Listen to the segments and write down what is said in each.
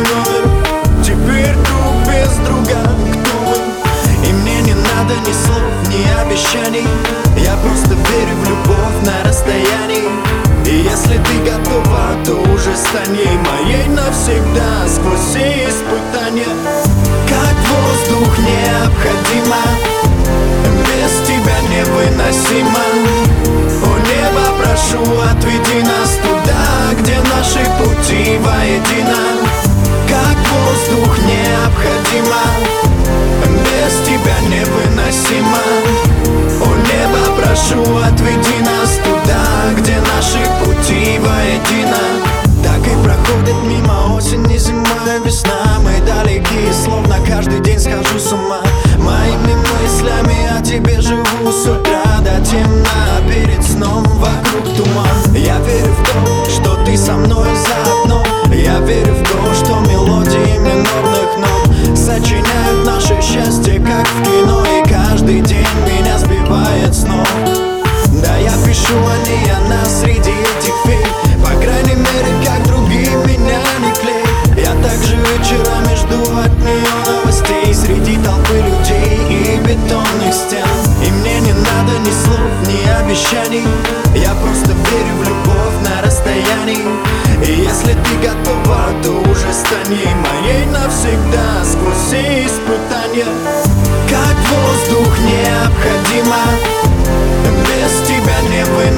номер. Теперь друг без друга, кто вы? И мне не надо ни слов, ни обещаний. Я просто верю в любовь на расстоянии. И если ты готова, то уже стань ей моей навсегда, сквозь все испытания. Как воздух необходимо, без тебя невыносимо. О небо, прошу, отведи нас туда, где наши пути воедино. Как воздух необходимо, без тебя невыносимо. О небо, прошу, отведи нас туда, где наши пути воедино. Так и проходит мимо осень и зима и весна. Мы далеки, словно каждый день схожу с ума. Моими мыслями о тебе живу с утра до темна. Перед сном вокруг туман. Я верю в то, что ты со мной заодно. Я верю в то, что мелодии минорных нот сочиняют наше счастье, как в кино. И каждый день меня сбивает с ног. Да, я пишу о ней, она среди этих фей. По крайней мере, как другие, меня не клей. Я также вечерами жду от нее новостей среди толпы людей и бетонных стен. И мне не надо ни слов, ни обещаний. Я просто верю в любовь на расстоянии. И если ты готова, то уже стань ей моей навсегда, сквозь все испытания. Как воздух необходимо, без тебя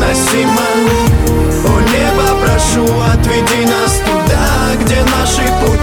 невыносимо. О небо, прошу, отведи нас туда, где наши пути